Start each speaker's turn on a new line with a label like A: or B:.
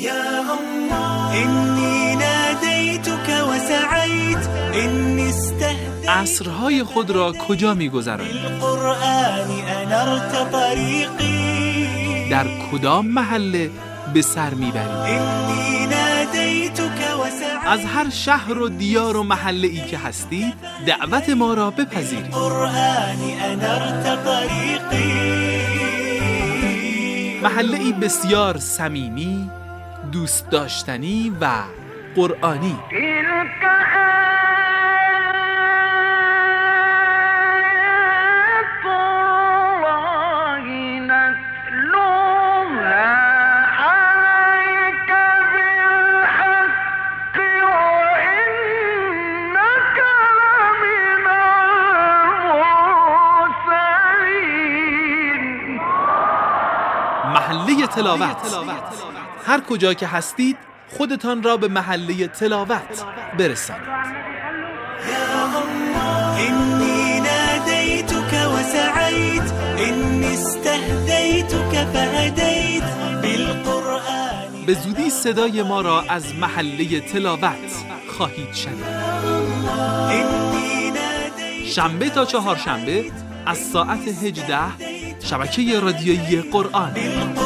A: يا الله إني ناديتك وسعيت إني استهديت.
B: عصرهای خود را کجا می‌گذرانی؟
A: بالقرآن أنرت طريقي.
B: در کدام محله به سر میبری؟
A: إني ناديتك وسعيت.
B: از هر شهر و دیار و محله ای که هستید دعوت ما را بپذیرید.
A: بالقرآن أنرت طريقي.
B: محله ای بسیار صمیمی، دوست داشتنی و قرآنی. محله تلاوت. هر کجا که هستید خودتان را به محله تلاوت برسانید.
A: يا الله إني ناديتك وسعيت إني استهديتك فهديت بالقرآن.
B: به زودی صدای ما را از محله تلاوت خواهید شنید.
A: إني ناديتك
B: شنبه تا چهارشنبه از ساعت 18 شبکه رادیویی قرآن.